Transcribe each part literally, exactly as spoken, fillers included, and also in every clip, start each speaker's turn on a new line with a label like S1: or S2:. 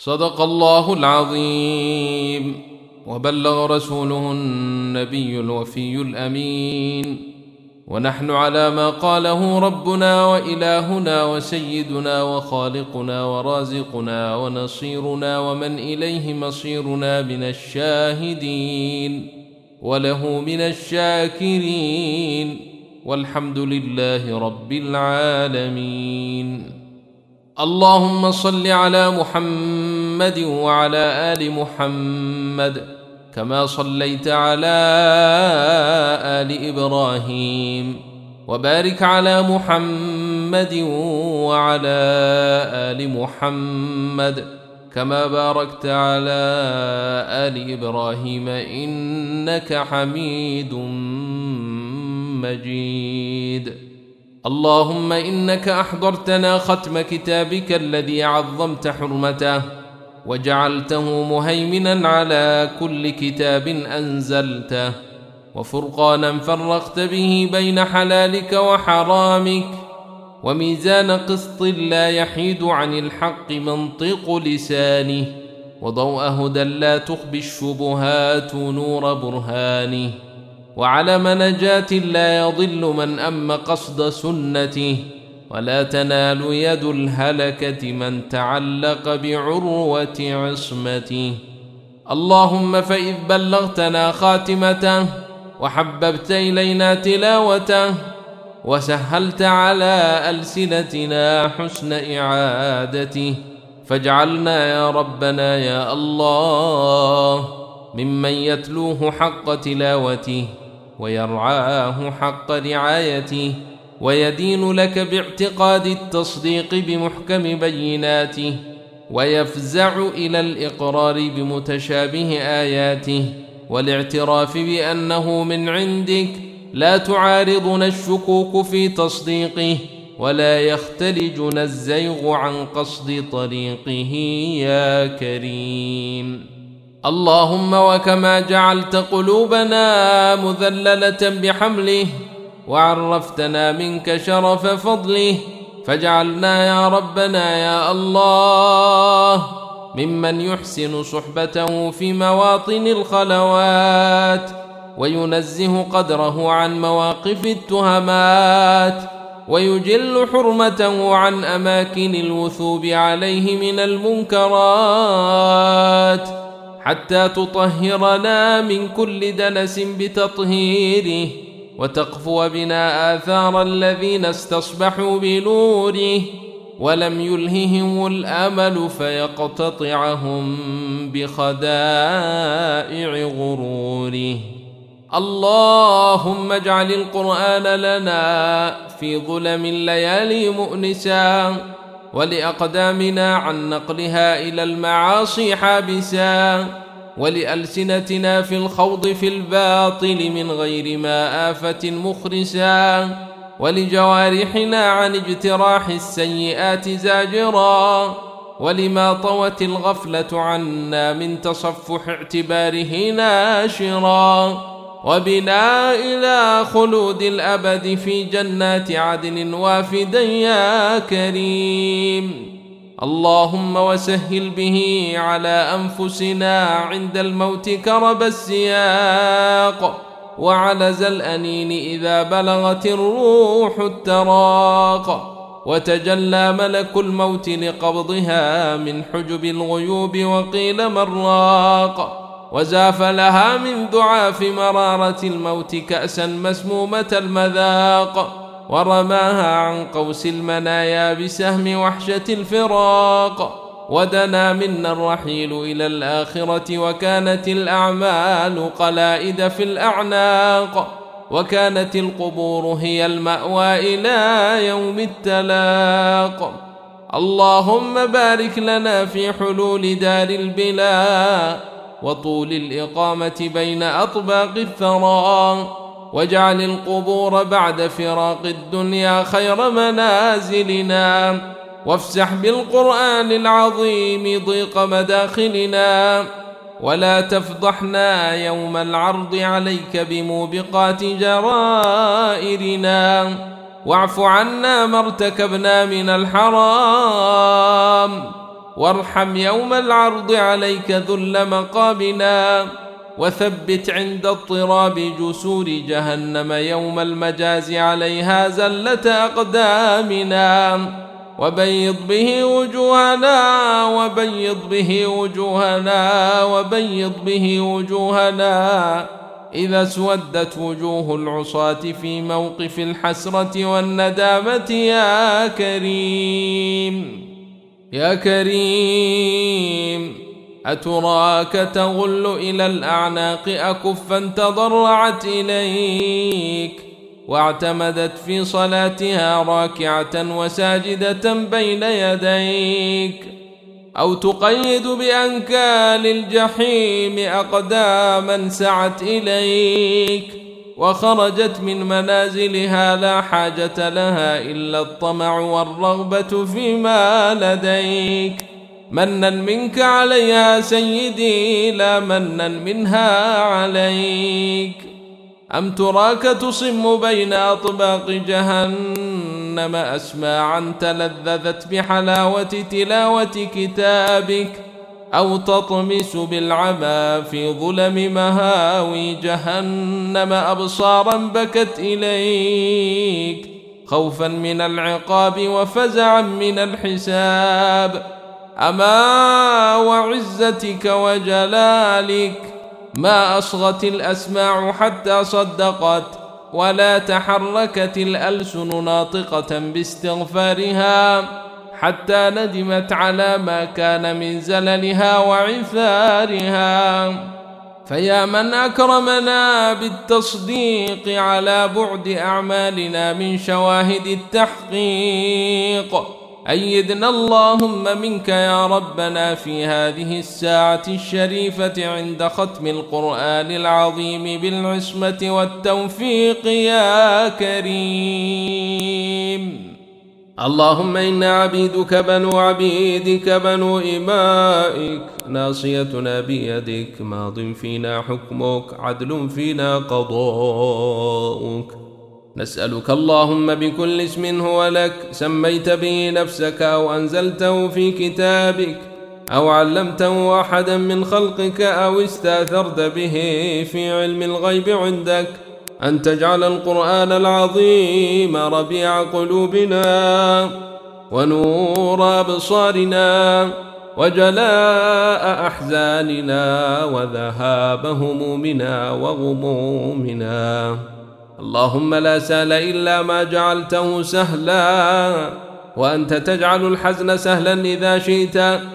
S1: صدق الله العظيم، وبلغ رسوله النبي الوفي الأمين، ونحن على ما قاله ربنا وإلهنا وسيدنا وخالقنا ورازقنا ونصيرنا ومن إليه مصيرنا من الشاهدين وله من الشاكرين، والحمد لله رب العالمين. اللهم صل على محمد وعلى آل محمد كما صليت على آل إبراهيم، وبارك على محمد وعلى آل محمد كما باركت على آل إبراهيم إنك حميد مجيد. اللهم إنك أحضرتنا ختم كتابك الذي عظمت حرمته وجعلته مهيمنا على كل كتاب أنزلته، وفرقانا فرقت به بين حلالك وحرامك، وميزان قسط لا يحيد عن الحق منطق لسانه، وضوء هدى لا تخبي الشبهات نور برهانه، وعلم نجاة لا يضل من أم قصد سنته، ولا تنال يد الهلكة من تعلق بعروة عصمته. اللهم فإذ بلغتنا خاتمته وحببت إلينا تلاوته وسهلت على ألسنتنا حسن إعادته، فاجعلنا يا ربنا يا الله ممن يتلوه حق تلاوته ويرعاه حق رعايته، ويدين لك باعتقاد التصديق بمحكم بيناته، ويفزع إلى الإقرار بمتشابه آياته، والاعتراف بأنه من عندك، لا تعارضنا الشكوك في تصديقه، ولا يختلجنا الزيغ عن قصد طريقه يا كريم. اللهم وكما جعلت قلوبنا مذللة بحمله وعرفتنا منك شرف فضله، فاجعلنا يا ربنا يا الله ممن يحسن صحبته في مواطن الخلوات، وينزه قدره عن مواقف التهمات، ويجل حرمته عن أماكن الوثوب عليه من المنكرات، حتى تطهرنا من كل دنس بتطهيره، وتقفو بنا آثار الذين استصبحوا بنوره ولم يلههم الأمل فيقتطعهم بخدائع غروره. اللهم اجعل القرآن لنا في ظلم الليالي مؤنسا، ولأقدامنا عن نقلها إلى المعاصي حابسا، ولألسنتنا في الخوض في الباطل من غير ما آفة مخرسا، ولجوارحنا عن اجتراح السيئات زاجرا، ولما طوت الغفلة عنا من تصفح اعتباره ناشرا، وبنا إلى خلود الأبد في جنات عدن وافدا يا كريم. اللهم وسهل به على أنفسنا عند الموت كرب السياق، وعلز الأنين إذا بلغت الروح التراق، وتجلى ملك الموت لقبضها من حجب الغيوب وقيل مراق، وزاف لها من ضعاف مرارة الموت كأسا مسمومة المذاق، ورماها عن قوس المنايا بسهم وحشة الفراق، ودنا منا الرحيل إلى الآخرة، وكانت الأعمال قلائد في الأعناق، وكانت القبور هي المأوى إلى يوم التلاق. اللهم بارك لنا في حلول دار البلاء وطول الإقامة بين أطباق الثرى، واجعل القبور بعد فراق الدنيا خير منازلنا، وافسح بالقرآن العظيم ضيق مداخلنا، ولا تفضحنا يوم العرض عليك بموبقات جرائرنا، واعف عنا ما ارتكبنا من الحرام، وارحم يوم العرض عليك ذل مقامنا، وثبت عند اضطراب جسور جهنم يوم المجاز عليها زلة أقدامنا، وبيض به وجوهنا وبيض به وجوهنا وبيض به وجوهنا إذا اسودت وجوه العصاة في موقف الحسرة والندامة يا كريم يا كريم. أتراك تغل إلى الأعناق أكفا تضرعت إليك واعتمدت في صلاتها راكعة وساجدة بين يديك، أو تقيد بأنكال الجحيم أقداما سعت إليك وخرجت من منازلها لا حاجة لها إلا الطمع والرغبة فيما لديك، منا منك عليها سيدي لا منا منها عليك. أم تراك تصم بين أطباق جهنم أسماعا تلذذت بحلاوة تلاوة كتابك، أو تطمس بالعمى في ظلم مهاوي جهنم أبصارا بكت إليك خوفا من العقاب وفزعا من الحساب. أما وعزتك وجلالك ما أصغت الأسماع حتى صدقت، ولا تحركت الألسن ناطقة باستغفارها حتى ندمت على ما كان من زللها وعثارها. فيا من أكرمنا بالتصديق على بعد أعمالنا من شواهد التحقيق، أيدنا اللهم منك يا ربنا في هذه الساعة الشريفة عند ختم القرآن العظيم بالعصمة والتوفيق يا كريم. اللهم إنا عبيدك بنو عبيدك بنو إمائك، ناصيتنا بيدك، ماض فينا حكمك، عدل فينا قضاؤك. نسألك اللهم بكل اسم هو لك سميت به نفسك أو أنزلته في كتابك أو علمته أحدا من خلقك أو استأثرت به في علم الغيب عندك، أن تجعل القرآن العظيم ربيع قلوبنا ونور أبصارنا وجلاء أحزاننا وذهاب همومنا وغمومنا. اللهم لا سهل إلا ما جعلته سهلا، وأنت تجعل الحزن سهلا إذا شئت.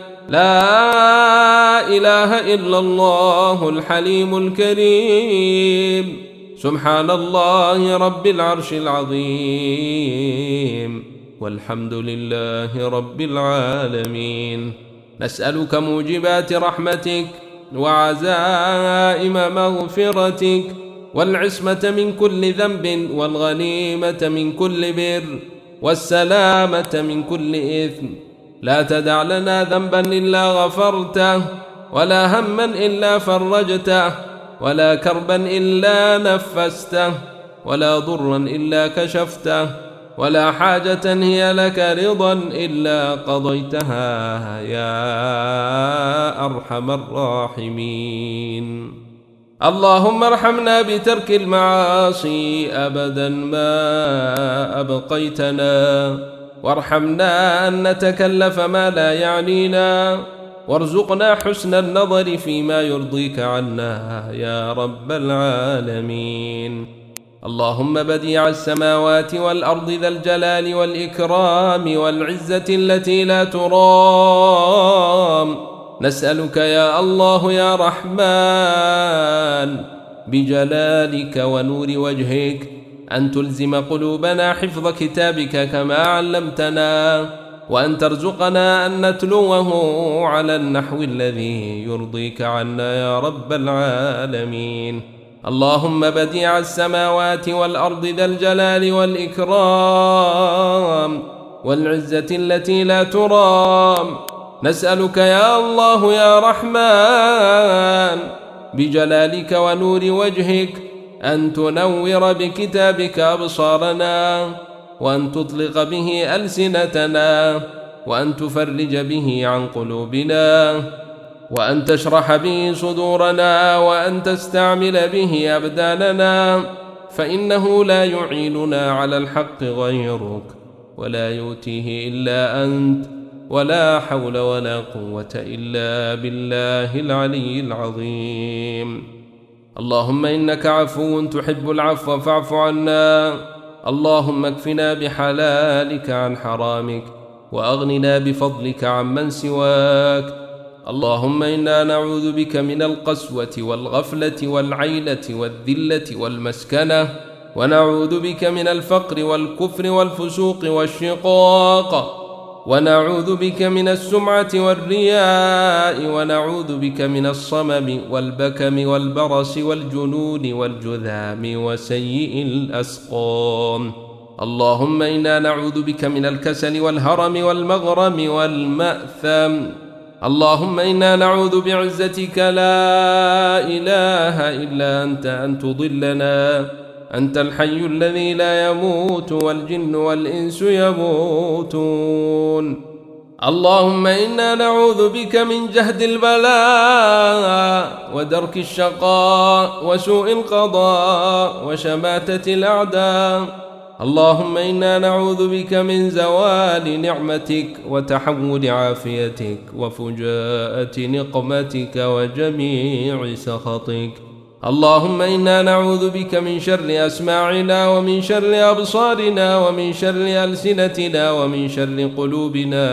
S1: لا إله إلا الله الحليم الكريم، سبحان الله رب العرش العظيم، والحمد لله رب العالمين. نسألك موجبات رحمتك وعزائم مغفرتك والعصمة من كل ذنب والغنيمة من كل بر والسلامة من كل إثم. لا تدع لنا ذنبا إلا غفرته، ولا هما إلا فرجته، ولا كربا إلا نفسته، ولا ضرا إلا كشفته، ولا حاجة هي لك رضا إلا قضيتها يا أرحم الراحمين. اللهم ارحمنا بترك المعاصي أبدا ما أبقيتنا، وارحمنا أن نتكلف ما لا يعنينا، وارزقنا حسن النظر فيما يرضيك عنا يا رب العالمين. اللهم بديع السماوات والأرض ذا الجلال والإكرام والعزة التي لا ترام، نسألك يا الله يا رحمن بجلالك ونور وجهك أن تلزم قلوبنا حفظ كتابك كما علمتنا، وأن ترزقنا أن نتلوه على النحو الذي يرضيك عنا يا رب العالمين. اللهم بديع السماوات والأرض ذا الجلال والإكرام والعزة التي لا ترام، نسألك يا الله يا رحمن بجلالك ونور وجهك أن تنور بكتابك أبصارنا، وأن تطلق به ألسنتنا، وأن تفرج به عن قلوبنا، وأن تشرح به صدورنا، وأن تستعمل به أبداننا، فإنه لا يعيننا على الحق غيرك، ولا يؤتيه إلا أنت، ولا حول ولا قوة إلا بالله العلي العظيم. اللهم إنك عفو تحب العفو فاعف عنا. اللهم اكفنا بحلالك عن حرامك، وأغننا بفضلك عمن سواك. اللهم إنا نعوذ بك من القسوة والغفلة والعيلة والذلة والمسكنة، ونعوذ بك من الفقر والكفر والفسوق والشقاق، ونعوذ بك من السمعة والرياء، ونعوذ بك من الصمم والبكم والبرص والجنون والجذام وسيء الأسقام. اللهم إنا نعوذ بك من الكسل والهرم والمغرم والمأثم. اللهم إنا نعوذ بعزتك لا إله إلا أنت أن تضلنا. أنت الحي الذي لا يموت، والجن والإنس يموتون. اللهم إنا نعوذ بك من جهد البلاء ودرك الشقاء وسوء القضاء وشماتة الأعداء. اللهم إنا نعوذ بك من زوال نعمتك وتحول عافيتك وفجاءة نقمتك وجميع سخطك. اللهم إنا نعوذ بك من شر أسماعنا، ومن شر أبصارنا، ومن شر ألسنتنا، ومن شر قلوبنا،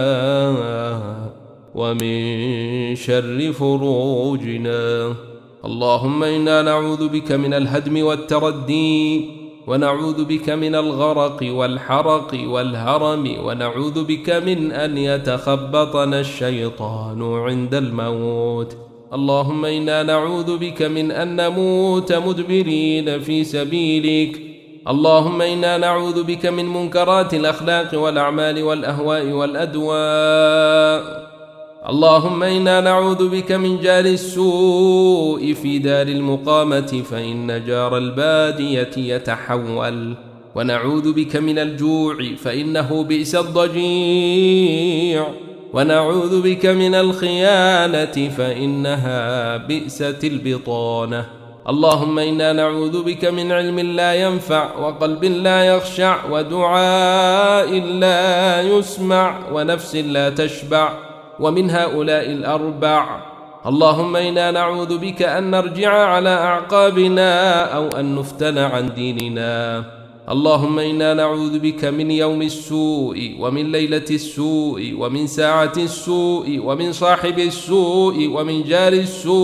S1: ومن شر فروجنا. اللهم إنا نعوذ بك من الهدم والتردي، ونعوذ بك من الغرق والحرق والهرم، ونعوذ بك من أن يتخبطنا الشيطان عند الموت. اللهم إنا نعوذ بك من أن نموت مدبرين في سبيلك. اللهم إنا نعوذ بك من منكرات الأخلاق والأعمال والأهواء والأدواء. اللهم إنا نعوذ بك من جار السوء في دار المقامة، فإن جار البادية يتحول. ونعوذ بك من الجوع، فإنه بئس الضجيع. ونعوذ بك من الخيانة، فإنها بئست البطانة. اللهم إنا نعوذ بك من علم لا ينفع، وقلب لا يخشع، ودعاء لا يسمع، ونفس لا تشبع، ومن هؤلاء الأربع. اللهم إنا نعوذ بك أن نرجع على أعقابنا، أو أن نفتن عن ديننا. اللهم إنا نعوذ بك من يوم السوء، ومن ليلة السوء، ومن ساعة السوء، ومن صاحب السوء، ومن جار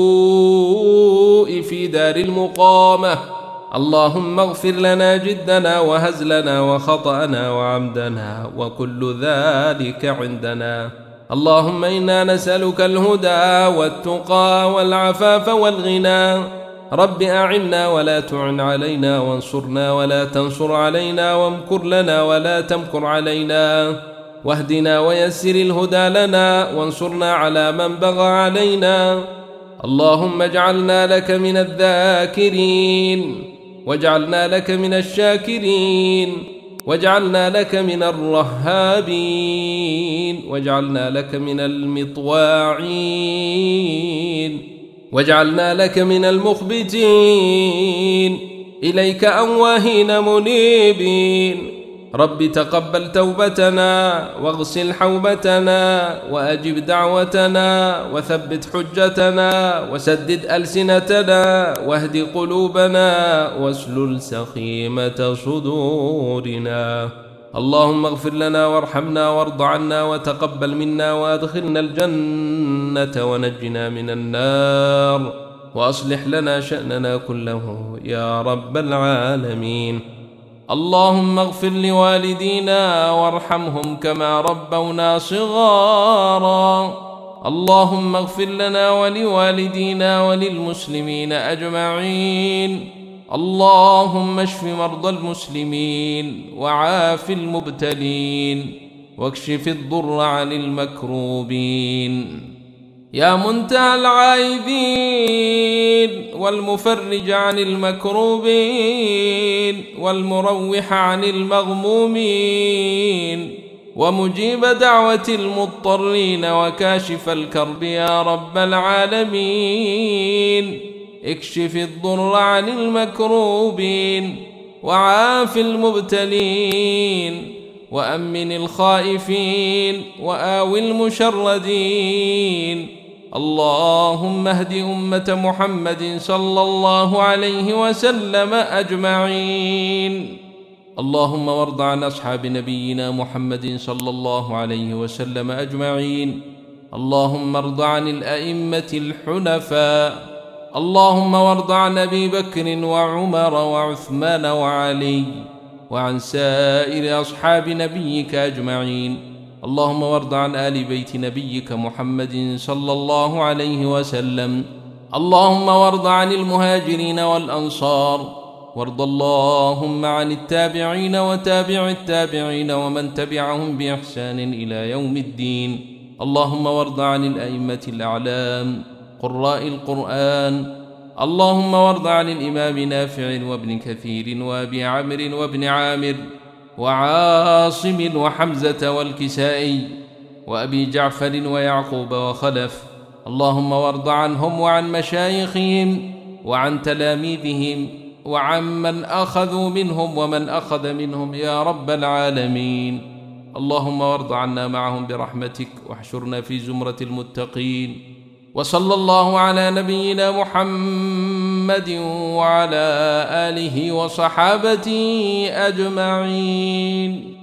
S1: السوء في دار المقامة. اللهم اغفر لنا جدنا وهزلنا وخطأنا وعمدنا، وكل ذلك عندنا. اللهم إنا نسألك الهدى والتقى والعفاف والغنى. رب أعنا ولا تعن علينا، وانصرنا ولا تنصر علينا، وامكر لنا ولا تمكر علينا، واهدنا ويسر الهدى لنا، وانصرنا على من بغى علينا. اللهم اجعلنا لك من الذاكرين، واجعلنا لك من الشاكرين، واجعلنا لك من الرهابين، واجعلنا لك من المطواعين، واجعلنا لك من المخبتين، إليك أواهين منيبين. رب تقبل توبتنا، واغسل حوبتنا، وأجب دعوتنا، وثبت حجتنا، وسدد ألسنتنا، واهد قلوبنا، واسلل سخيمة صدورنا. اللهم اغفر لنا وارحمنا وارض عنا وتقبل منا، وادخلنا الجنة ونجنا من النار، وأصلح لنا شأننا كله يا رب العالمين. اللهم اغفر لوالدينا وارحمهم كما ربونا صغارا. اللهم اغفر لنا ولوالدينا وللمسلمين أجمعين. اللهم اشف مرضى المسلمين، وعاف المبتلين، واكشف الضر عن المكروبين. يا منتهى العائذين، والمفرج عن المكروبين، والمروح عن المغمومين، ومجيب دعوة المضطرين وكاشف الكرب يا رب العالمين. اكشف الضر عن المكروبين وعاف المبتلين وأمن الخائفين وآوي المشردين. اللهم اهد أمة محمد صلى الله عليه وسلم أجمعين. اللهم وارض عن أصحاب نبينا محمد صلى الله عليه وسلم أجمعين. اللهم ارض عن الأئمة الحنفاء. اللهم وارض عن أبي بكر وعمر وعثمان وعلي وعن سائر أصحاب نبيك أجمعين. اللهم وارض عن آل بيت نبيك محمد صلى الله عليه وسلم. اللهم وارض عن المهاجرين والأنصار. وارض اللهم عن التابعين وتابع التابعين ومن تبعهم بإحسان إلى يوم الدين. اللهم وارض عن الأئمة الأعلام قراء القرآن. اللهم وارض عن الإمام نافع وابن كثير وأبي عمرو وابن عامر وعاصم وحمزة والكسائي وأبي جعفر ويعقوب وخلف. اللهم وارض عنهم وعن مشايخهم وعن تلاميذهم وعن من أخذوا منهم ومن أخذ منهم يا رب العالمين. اللهم وارض عنا معهم برحمتك واحشرنا في زمرة المتقين. وصلى الله على نبينا محمد وعلى آله وصحابته أجمعين.